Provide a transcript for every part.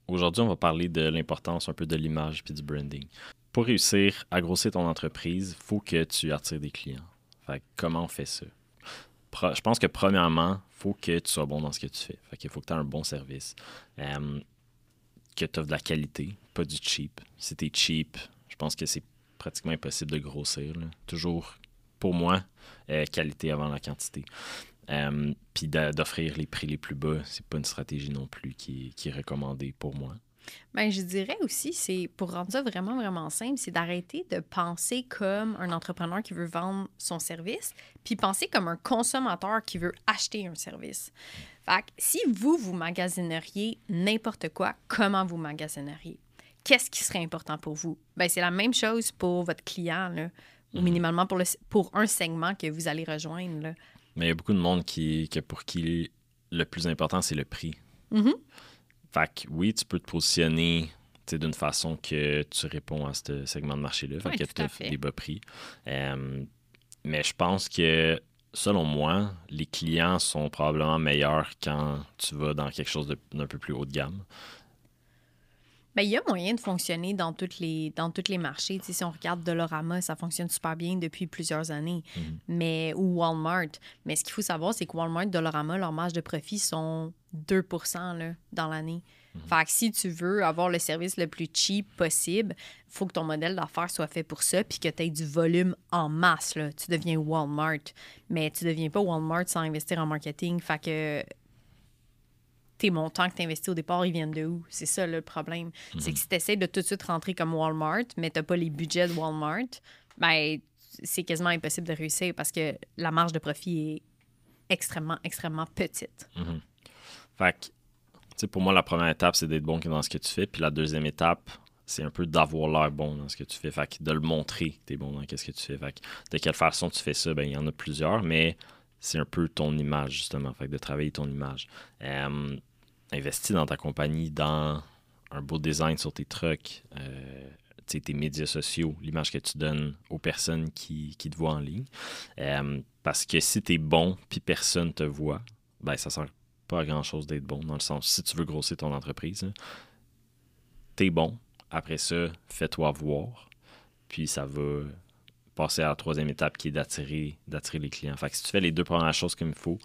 aujourd'hui, on va parler de l'importance un peu de l'image puis du branding. Pour réussir à grossir ton entreprise, il faut que tu attires des clients. Fait que comment on fait ça? Je pense que premièrement, il faut que tu sois bon dans ce que tu fais. Fait qu'il faut que tu aies un bon service, que tu offres de la qualité, pas du cheap. Si tu es cheap, je pense que c'est pratiquement impossible de grossir, là. Toujours, pour moi, qualité avant la quantité. Puis d'offrir les prix les plus bas, c'est pas une stratégie non plus qui est recommandée pour moi. Ben, je dirais aussi, c'est pour rendre ça vraiment, vraiment simple, c'est d'arrêter de penser comme un entrepreneur qui veut vendre son service, puis penser comme un consommateur qui veut acheter un service. Fait que si vous magasineriez n'importe quoi, comment vous magasineriez? Qu'est-ce qui serait important pour vous? Ben, c'est la même chose pour votre client, là, ou minimalement pour un segment que vous allez rejoindre, là. Mais il y a beaucoup de monde pour qui le plus important, c'est le prix. Mhm. Fait que oui, tu peux te positionner d'une façon que tu réponds à ce segment de marché-là. Fait Oui, que tout tu à offres fait. des bas prix. Mais je pense que, selon moi, les clients sont probablement meilleurs quand tu vas dans quelque chose d'un peu plus haut de gamme. Ben, il y a moyen de fonctionner dans tous les marchés. Tu sais, si on regarde Dollarama, ça fonctionne super bien depuis plusieurs années. Ou Walmart. Mais ce qu'il faut savoir, c'est que Walmart, Dollarama, leurs marges de profit sont 2% là, dans l'année. Fait que si tu veux avoir le service le plus cheap possible, il faut que ton modèle d'affaires soit fait pour ça puis que tu aies du volume en masse, là. Tu deviens Walmart. Mais tu deviens pas Walmart sans investir en marketing. Fait que tes montants que tu investis au départ, ils viennent de où? C'est ça là, le problème. C'est que si tu essaies de tout de suite rentrer comme Walmart, mais tu n'as pas les budgets de Walmart, ben c'est quasiment impossible de réussir parce que la marge de profit est extrêmement, extrêmement petite. Fait que, tu sais, pour moi, la première étape, c'est d'être bon dans ce que tu fais. Puis la deuxième étape, c'est un peu d'avoir l'air bon dans ce que tu fais. Fait que de le montrer que tu es bon dans ce que tu fais. Fait que de quelle façon tu fais ça? Ben, il y en a plusieurs, mais c'est un peu ton image, justement. Fait que de travailler ton image. Investis dans ta compagnie, dans un beau design sur tes trucks, tes médias sociaux, l'image que tu donnes aux personnes qui te voient en ligne. Parce que si tu es bon puis personne te voit, ben ça sert pas à grand-chose d'être bon. Dans le sens, si tu veux grossir ton entreprise, t'es bon. Après ça, fais-toi voir. Puis ça va passer à la troisième étape qui est d'attirer les clients. Fait que si tu fais les deux premières choses comme il faut,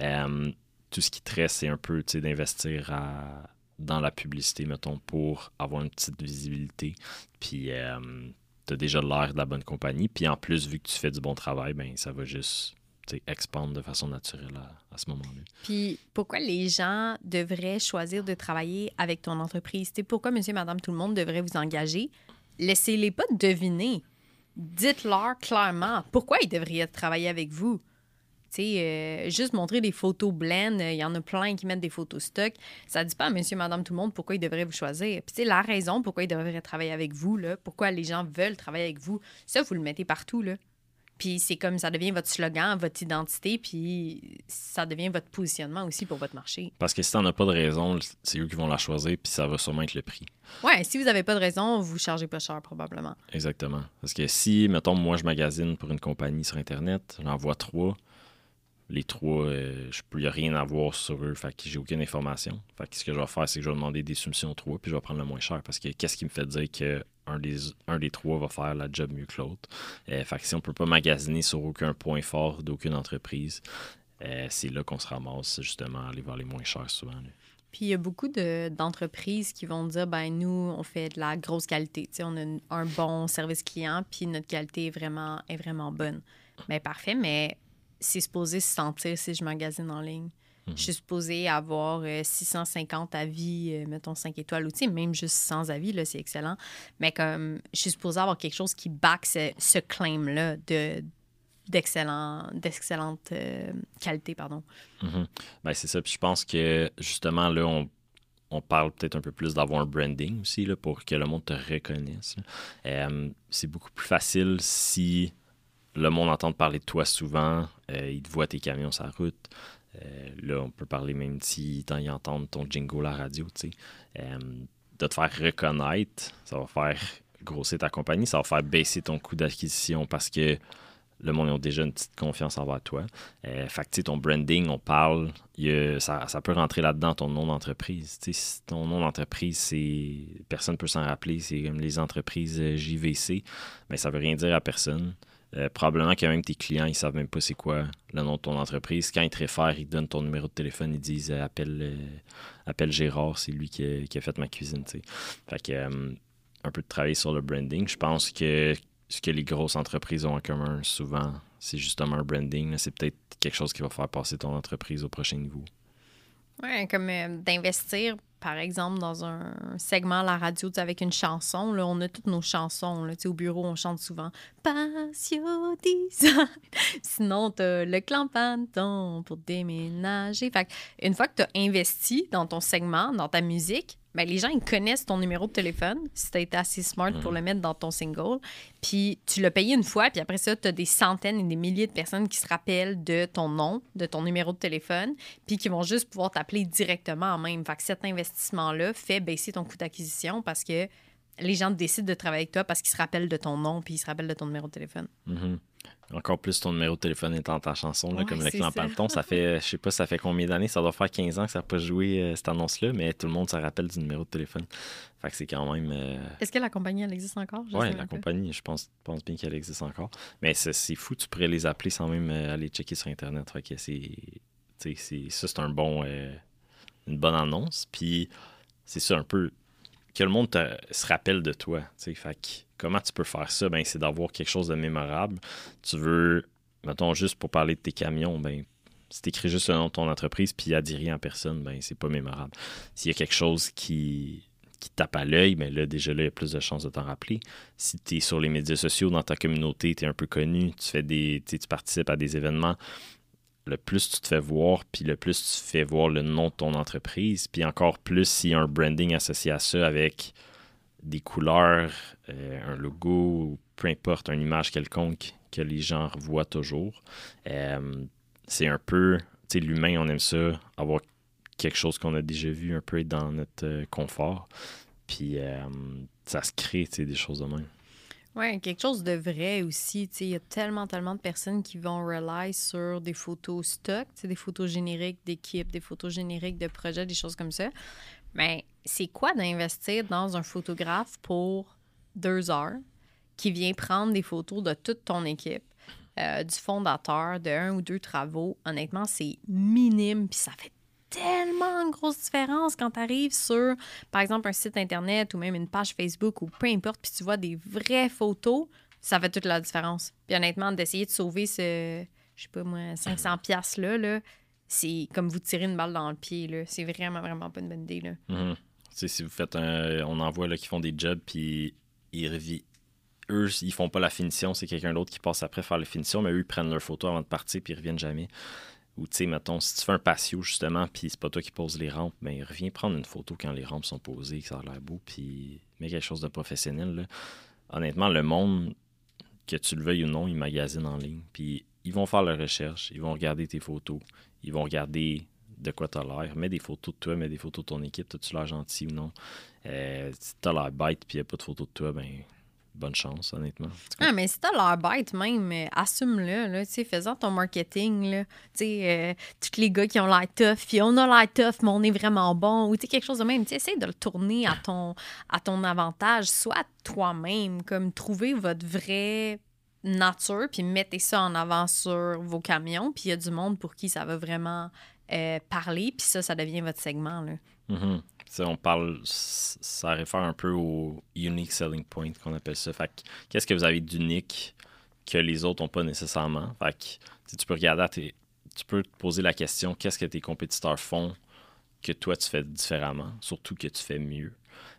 tout ce qui te reste, c'est un peu d'investir dans la publicité, mettons, pour avoir une petite visibilité. Puis tu as déjà l'air de la bonne compagnie. Puis en plus, vu que tu fais du bon travail, ben ça va juste expandre de façon naturelle à ce moment-là. Puis pourquoi les gens devraient choisir de travailler avec ton entreprise? Tu sais, pourquoi monsieur, madame, tout le monde devrait vous engager? Laissez-les pas deviner. Dites-leur clairement pourquoi ils devraient travailler avec vous. Tu sais, juste montrer des photos blend, il y en a plein qui mettent des photos stock. Ça dit pas à monsieur, madame, tout le monde pourquoi ils devraient vous choisir. Puis, tu sais, la raison pourquoi ils devraient travailler avec vous, là, pourquoi les gens veulent travailler avec vous, ça, vous le mettez partout, là. Puis, c'est comme ça devient votre slogan, votre identité, puis ça devient votre positionnement aussi pour votre marché. Parce que si t'en as pas de raison, c'est eux qui vont la choisir, puis ça va sûrement être le prix. Ouais, si vous n'avez pas de raison, vous ne chargez pas cher, probablement. Exactement. Parce que si, mettons, moi, je magasine pour une compagnie sur Internet, j'en vois 3. Les 3, il n'y a rien à voir sur eux, fait que j'ai aucune information. Fait que ce que je vais faire, c'est que je vais demander des soumissions aux 3, puis je vais prendre le moins cher. Parce que qu'est-ce qui me fait dire qu'un des 3 va faire la job mieux que l'autre? Fait que si on peut pas magasiner sur aucun point fort d'aucune entreprise, c'est là qu'on se ramasse justement à aller voir les moins chers souvent, là. Puis il y a beaucoup d'entreprises qui vont dire, ben nous, on fait de la grosse qualité. Tu sais, on a un bon service client, puis notre qualité est vraiment bonne. Bien, parfait, mais c'est supposé se sentir si je magasine en ligne. Je suis supposée avoir 650 avis, mettons 5 étoiles, ou tu sais, même juste 100 avis, là, c'est excellent. Mais comme, je suis supposée avoir quelque chose qui back ce claim-là d'excellente qualité, pardon. Ben, c'est ça. Puis je pense que justement, là, on parle peut-être un peu plus d'avoir un branding aussi là, pour que le monde te reconnaisse. C'est beaucoup plus facile si le monde entend parler de toi souvent, il te voit tes camions sur la route. Là, on peut parler même si ils entendent ton jingle à la radio, tu sais. De te faire reconnaître, ça va faire grossir ta compagnie, ça va faire baisser ton coût d'acquisition parce que le monde a déjà une petite confiance envers toi. Fait que, tu sais, ton branding, on parle, ça peut rentrer là-dedans, ton nom d'entreprise. Tu sais, si ton nom d'entreprise, personne ne peut s'en rappeler, c'est comme les entreprises JVC, mais ça veut rien dire à personne. Probablement que même tes clients, ils savent même pas c'est quoi le nom de ton entreprise. Quand ils te réfèrent, ils te donnent ton numéro de téléphone, ils disent appelle Gérard, c'est lui qui a fait ma cuisine. Tu sais. Fait que un peu de travailler sur le branding. Je pense que ce que les grosses entreprises ont en commun souvent, c'est justement un branding. Là. C'est peut-être quelque chose qui va faire passer ton entreprise au prochain niveau. Oui, comme d'investir, par exemple, dans un segment à la radio avec une chanson. Là, on a toutes nos chansons. Là, au bureau, on chante souvent Patio Design. Sinon, tu as le clan Panton pour déménager. Fait une fois que tu as investi dans ton segment, dans ta musique, ben, les gens, ils connaissent ton numéro de téléphone, si tu as été assez smart pour le mettre dans ton single. Puis tu l'as payé une fois, puis après ça, tu as des centaines et des milliers de personnes qui se rappellent de ton nom, de ton numéro de téléphone, puis qui vont juste pouvoir t'appeler directement en même. Fait que cet investissement-là fait baisser ton coût d'acquisition parce que les gens décident de travailler avec toi parce qu'ils se rappellent de ton nom, puis ils se rappellent de ton numéro de téléphone. Mm-hmm. Encore plus ton numéro de téléphone est dans ta chanson, là, comme le clan ça. Panton. Ça fait, je sais pas, ça fait combien d'années? Ça doit faire 15 ans que ça n'a pas joué cette annonce-là, mais tout le monde se rappelle du numéro de téléphone. Fait que c'est quand même... Est-ce que la compagnie, elle existe encore? Oui, la compagnie, je pense bien qu'elle existe encore. Mais c'est fou, tu pourrais les appeler sans même aller checker sur Internet. Fait que ça, c'est une bonne annonce. Puis c'est ça un peu... que le monde se rappelle de toi. Fait que comment tu peux faire ça? Ben, c'est d'avoir quelque chose de mémorable. Tu veux, mettons, juste pour parler de tes camions, ben, si tu écris juste le nom de ton entreprise puis il n'y a dit rien à personne, ben, c'est pas mémorable. S'il y a quelque chose qui tape à l'œil, ben là, déjà là, il y a plus de chances de t'en rappeler. Si tu es sur les médias sociaux, dans ta communauté, tu es un peu connu, tu participes à des événements, le plus tu te fais voir, puis le plus tu fais voir le nom de ton entreprise, puis encore plus s'il y a un branding associé à ça avec des couleurs, un logo, peu importe, une image quelconque que les gens voient toujours. C'est un peu, tu sais, l'humain, on aime ça, avoir quelque chose qu'on a déjà vu un peu dans notre confort, puis ça se crée, tu sais, des choses de même. Oui, quelque chose de vrai aussi. Il y a tellement de personnes qui vont rely sur des photos stock, des photos génériques d'équipe, des photos génériques de projets, des choses comme ça. Mais c'est quoi d'investir dans un photographe pour 2 heures qui vient prendre des photos de toute ton équipe, du fondateur, de 1 ou 2 travaux? Honnêtement, c'est minime, puis ça fait tellement une grosse différence quand tu arrives sur, par exemple, un site Internet ou même une page Facebook ou peu importe, puis tu vois des vraies photos, ça fait toute la différence. Puis honnêtement, d'essayer de sauver ce, je sais pas moi, 500$ là, c'est comme vous tirer une balle dans le pied, là. C'est vraiment, vraiment pas une bonne idée, là. Mm-hmm. Tu sais, si vous faites on en voit là, qui font des jobs, puis eux, ils font pas la finition, c'est quelqu'un d'autre qui passe après faire la finition, mais eux, ils prennent leur photo avant de partir, puis ils reviennent jamais. Ou, tu sais, mettons, si tu fais un patio, justement, puis c'est pas toi qui poses les rampes, ben reviens prendre une photo quand les rampes sont posées, que ça a l'air beau, puis mets quelque chose de professionnel, là. Honnêtement, le monde, que tu le veuilles ou non, ils magasinent en ligne, puis ils vont faire leur recherche, ils vont regarder tes photos, ils vont regarder de quoi tu as l'air. Mets des photos de toi, mets des photos de ton équipe, as-tu l'air gentil ou non? Si tu as l'air bête, puis il n'y a pas de photos de toi, ben bonne chance, honnêtement. Ah, mais si t'as l'air bête même, assume-le, là, tu sais, faisant ton marketing, là, tu sais, tous les gars qui ont l'air tough, puis on a l'air tough, mais on est vraiment bon, ou tu sais, quelque chose de même, tu sais, essaye de le tourner à ton avantage, soit toi-même, comme trouver votre vraie nature, puis mettez ça en avant sur vos camions, puis il y a du monde pour qui ça va vraiment parler, puis ça devient votre segment, là. Mm-hmm. On parle, ça réfère un peu au unique selling point qu'on appelle ça. Fait que, qu'est-ce que vous avez d'unique que les autres n'ont pas nécessairement? Fait que, tu peux regarder, tu peux te poser la question, qu'est-ce que tes compétiteurs font que toi tu fais différemment, surtout que tu fais mieux.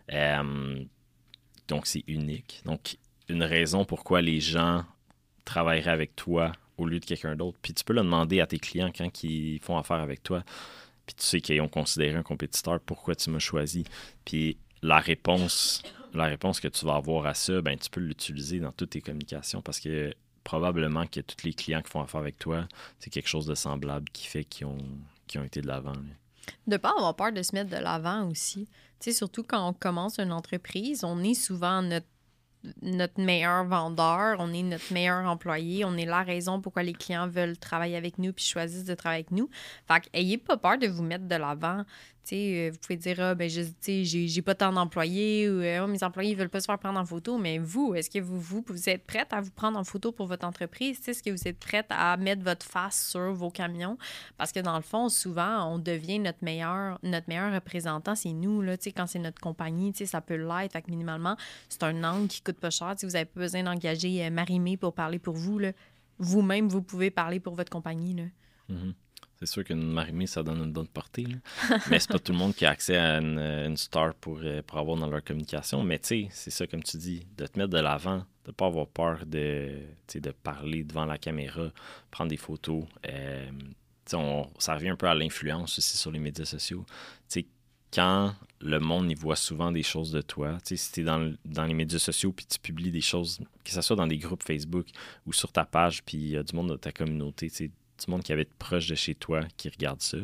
Donc c'est unique. Donc une raison pourquoi les gens travailleraient avec toi au lieu de quelqu'un d'autre. Puis tu peux le demander à tes clients quand ils font affaire avec toi. Puis tu sais qu'ils ont considéré un compétiteur, pourquoi tu m'as choisi? Puis la réponse que tu vas avoir à ça, ben tu peux l'utiliser dans toutes tes communications parce que probablement que tous les clients qui font affaire avec toi, c'est quelque chose de semblable qui fait qu'ils ont été de l'avant. Là. De pas avoir peur de se mettre de l'avant aussi. Tu sais, surtout quand on commence une entreprise, on est souvent notre notre meilleur vendeur, on est notre meilleur employé, on est la raison pourquoi les clients veulent travailler avec nous puis choisissent de travailler avec nous. Fait que ayez pas peur de vous mettre de l'avant. Vous pouvez dire, j'ai pas tant d'employés ou mes employés veulent pas se faire prendre en photo, mais vous, est-ce que vous êtes prête à vous prendre en photo pour votre entreprise? Est-ce que vous êtes prête à mettre votre face sur vos camions? Parce que dans le fond, souvent, on devient notre meilleur représentant, c'est nous, là, quand c'est notre compagnie, ça peut l'être. Fait que minimalement, c'est un angle qui coûte pas cher. Vous n'avez pas besoin d'engager Marie-Mé pour parler pour vous. Là. Vous-même, vous pouvez parler pour votre compagnie. Là. Mm-hmm. C'est sûr qu'une Marie-Mé, ça donne une bonne portée. Là. Mais c'est pas tout le monde qui a accès à une star pour avoir dans leur communication. Mais tu sais, c'est ça, comme tu dis, de te mettre de l'avant, de pas avoir peur de parler devant la caméra, prendre des photos. Ça revient un peu à l'influence aussi sur les médias sociaux. Tu sais, quand le monde y voit souvent des choses de toi, tu sais, si tu es dans les médias sociaux puis tu publies des choses, que ce soit dans des groupes Facebook ou sur ta page, puis il y a du monde de ta communauté, tu sais, du monde qui avait été proche de chez toi qui regarde ça,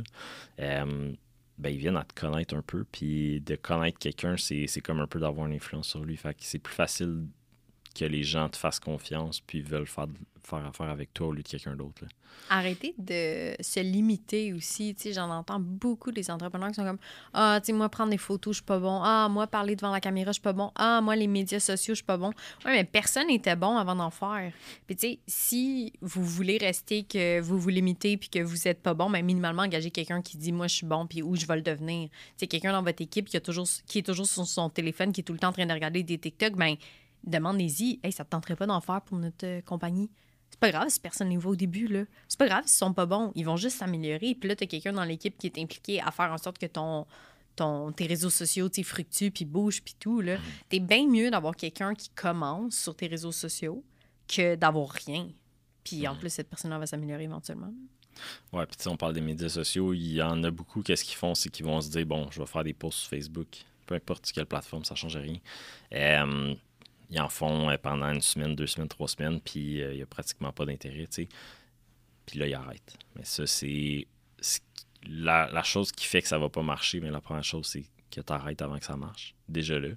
ils viennent à te connaître un peu. Puis de connaître quelqu'un, c'est comme un peu d'avoir une influence sur lui. Fait que c'est plus facile que les gens te fassent confiance puis veulent faire affaire avec toi au lieu de quelqu'un d'autre. Là. Arrêtez de se limiter aussi. J'en entends beaucoup des entrepreneurs qui sont comme « Ah, moi, prendre des photos, je suis pas bon. Ah, moi, parler devant la caméra, je suis pas bon. Ah, moi, les médias sociaux, je suis pas bon. » Oui, mais personne n'était bon avant d'en faire. Puis, si vous voulez rester que vous vous limitez puis que vous êtes pas bon, bien, minimalement, engagez quelqu'un qui dit « Moi, je suis bon puis où je vais le devenir. » Quelqu'un dans votre équipe qui est toujours sur son téléphone, qui est tout le temps en train de regarder des TikTok, bien, demandez-y, hey, ça te tenterait pas d'en faire pour notre compagnie? C'est pas grave si personne ne les voit au début, là. C'est pas grave s'ils sont pas bons. Ils vont juste s'améliorer. Puis là, t'as quelqu'un dans l'équipe qui est impliqué à faire en sorte que tes réseaux sociaux, fructuent, puis bougent, puis tout, là. T'es bien mieux d'avoir quelqu'un qui commence sur tes réseaux sociaux que d'avoir rien. Puis en plus, cette personne-là va s'améliorer éventuellement. Ouais, puis on parle des médias sociaux, il y en a beaucoup, qu'est-ce qu'ils font, c'est qu'ils vont se dire, bon, je vais faire des posts sur Facebook. Peu importe sur quelle plateforme, ça change rien. Ils en font pendant une semaine, 2 semaines, 3 semaines, puis il n'y a pratiquement pas d'intérêt, tu sais. Puis là, ils arrêtent. Mais ça, c'est la chose qui fait que ça va pas marcher, mais la première chose, c'est que tu arrêtes avant que ça marche. Déjà là.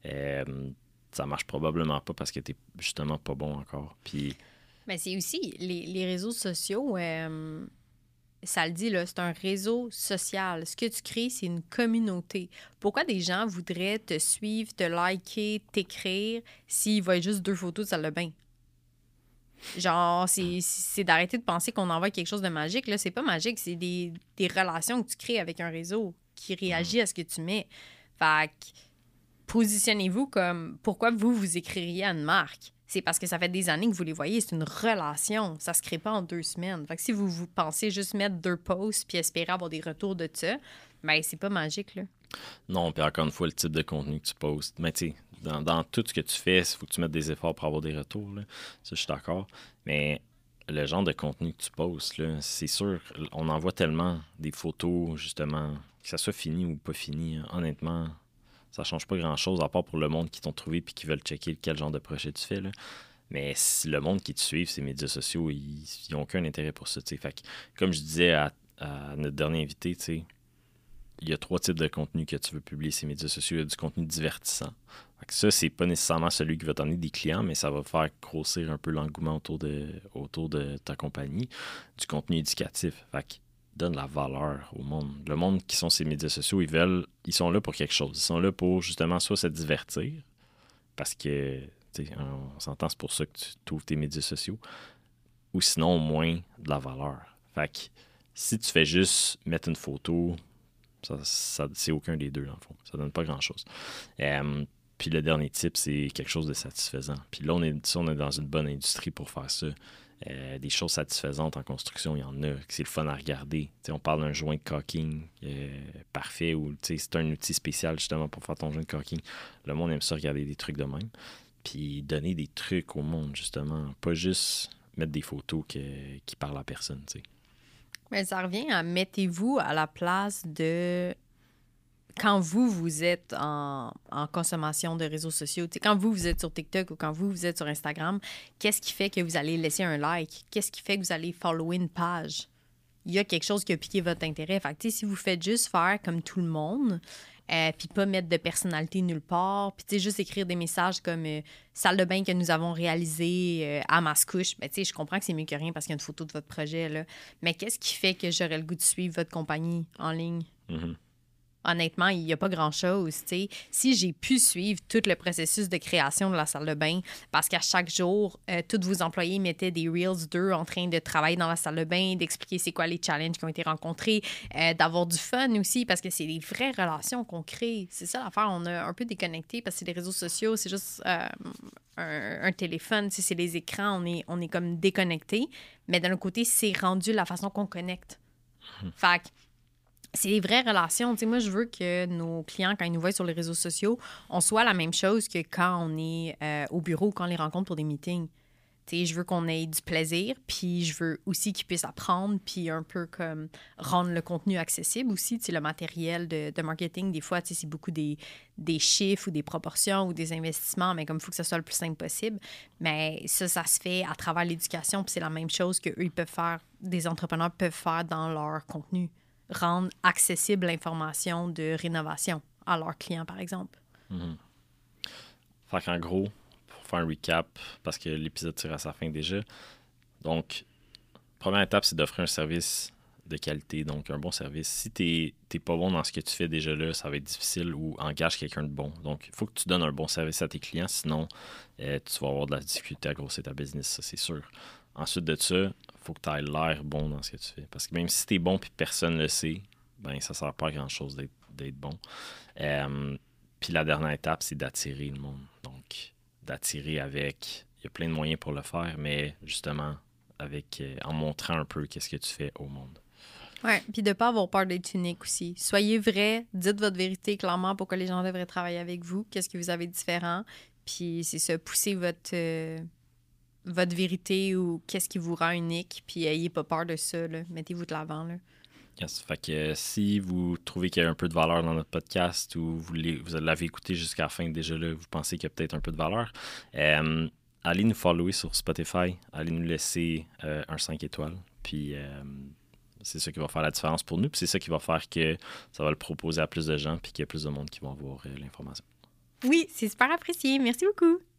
Ça marche probablement pas parce que tu n'es justement pas bon encore. Puis... Mais c'est aussi, les réseaux sociaux... ça le dit, là, c'est un réseau social. Ce que tu crées, c'est une communauté. Pourquoi des gens voudraient te suivre, te liker, t'écrire s'ils voient juste 2 photos de salle de bain? Genre, c'est d'arrêter de penser qu'on envoie quelque chose de magique. Là, c'est pas magique, c'est des relations que tu crées avec un réseau qui réagit à ce que tu mets. Fait que, positionnez-vous comme pourquoi vous écririez à une marque. C'est parce que ça fait des années que vous les voyez. C'est une relation. Ça se crée pas en 2 semaines. Fait que si vous pensez juste mettre 2 posts puis espérer avoir des retours de ça, ben c'est pas magique, là. Non, puis encore une fois, le type de contenu que tu postes. Mais tu sais, dans tout ce que tu fais, il faut que tu mettes des efforts pour avoir des retours. Là. Ça, je suis d'accord. Mais le genre de contenu que tu postes, là, c'est sûr, on en voit tellement des photos, justement, que ça soit fini ou pas fini. Honnêtement, ça change pas grand-chose, à part pour le monde qui t'ont trouvé et qui veulent checker quel genre de projet tu fais. Là. Mais si le monde qui te suit, ces médias sociaux, ils n'ont aucun intérêt pour ça. T'sais. Fait que, comme je disais à notre dernier invité, il y a 3 types de contenu que tu veux publier sur les médias sociaux. Il y a du contenu divertissant. Fait que ça, c'est pas nécessairement celui qui va t'emmener des clients, mais ça va faire grossir un peu l'engouement autour de ta compagnie. Du contenu éducatif. Fait que donne la valeur au monde. Le monde qui sont ces médias sociaux, ils sont là pour quelque chose. Ils sont là pour justement soit se divertir, parce que on s'entend, c'est pour ça que tu trouves tes médias sociaux, ou sinon au moins de la valeur. Fait que si tu fais juste mettre une photo, ça c'est aucun des deux, dans le fond. Ça donne pas grand-chose. Puis le dernier type, c'est quelque chose de satisfaisant. Puis là, on est dans une bonne industrie pour faire ça. Des choses satisfaisantes en construction, il y en a. C'est le fun à regarder. T'sais, on parle d'un joint de caulking parfait ou c'est un outil spécial justement pour faire ton joint de caulking. Le monde aime ça regarder des trucs de même. Puis donner des trucs au monde, justement. Pas juste mettre des photos qui parlent à personne. T'sais. Mais ça revient à mettez-vous à la place de quand vous êtes en consommation de réseaux sociaux. T'sais, quand vous êtes sur TikTok ou quand vous êtes sur Instagram, qu'est-ce qui fait que vous allez laisser un like? Qu'est-ce qui fait que vous allez follower une page? Il y a quelque chose qui a piqué votre intérêt. Fait que, si vous faites juste faire comme tout le monde, puis pas mettre de personnalité nulle part. Puis, tu sais, juste écrire des messages comme salle de bain que nous avons réalisé à Mascouche. Ben, tu sais, je comprends que c'est mieux que rien parce qu'il y a une photo de votre projet, là. Mais qu'est-ce qui fait que j'aurais le goût de suivre votre compagnie en ligne? Mhm. Honnêtement, il n'y a pas grand-chose, tu sais. Si j'ai pu suivre tout le processus de création de la salle de bain, parce qu'à chaque jour, tous vos employés mettaient des Reels d'eux en train de travailler dans la salle de bain, d'expliquer c'est quoi les challenges qui ont été rencontrés, d'avoir du fun aussi, parce que c'est des vraies relations qu'on crée. C'est ça l'affaire, on a un peu déconnecté, parce que c'est les réseaux sociaux, c'est juste un téléphone, tu sais, c'est les écrans, on est comme déconnecté. Mais d'un autre côté, c'est rendu la façon qu'on connecte. Fait que c'est des vraies relations. Tu sais, moi, je veux que nos clients, quand ils nous voient sur les réseaux sociaux, on soit la même chose que quand on est au bureau, quand on les rencontre pour des meetings. Tu sais, je veux qu'on ait du plaisir, puis je veux aussi qu'ils puissent apprendre, puis un peu comme rendre le contenu accessible aussi. Tu sais, le matériel de marketing, des fois, tu sais, c'est beaucoup des chiffres ou des proportions ou des investissements, mais comme il faut que ce soit le plus simple possible. Mais ça se fait à travers l'éducation, puis c'est la même chose qu'eux, ils peuvent faire, des entrepreneurs peuvent faire dans leur contenu. Rendre accessible l'information de rénovation à leurs clients, par exemple. Mhm. Fait qu'en gros, pour faire un recap, parce que l'épisode tire à sa fin déjà, donc, première étape, c'est d'offrir un service de qualité, donc un bon service. Si t'es pas bon dans ce que tu fais déjà là, ça va être difficile ou engage quelqu'un de bon. Donc, il faut que tu donnes un bon service à tes clients, sinon tu vas avoir de la difficulté à grossir ta business, ça c'est sûr. Ensuite de ça, il faut que tu aies l'air bon dans ce que tu fais. Parce que même si tu es bon et personne ne le sait, ben ça ne sert pas à grand-chose d'être bon. Puis la dernière étape, c'est d'attirer le monde. Donc, d'attirer avec... Il y a plein de moyens pour le faire, mais justement, avec en montrant un peu qu'est-ce que tu fais au monde. Oui, puis de ne pas avoir peur d'être unique aussi. Soyez vrai, dites votre vérité clairement pourquoi les gens devraient travailler avec vous, qu'est-ce que vous avez de différent. Puis c'est ça, poussez votre vérité ou qu'est-ce qui vous rend unique, puis ayez pas peur de ça, là. Mettez-vous de l'avant, là. Yes. Fait que si vous trouvez qu'il y a un peu de valeur dans notre podcast ou vous l'avez écouté jusqu'à la fin déjà là, vous pensez qu'il y a peut-être un peu de valeur, allez nous follower sur Spotify, allez nous laisser un 5 étoiles, puis c'est ça qui va faire la différence pour nous, puis c'est ça qui va faire que ça va le proposer à plus de gens, puis qu'il y a plus de monde qui vont avoir l'information. Oui, c'est super apprécié. Merci beaucoup.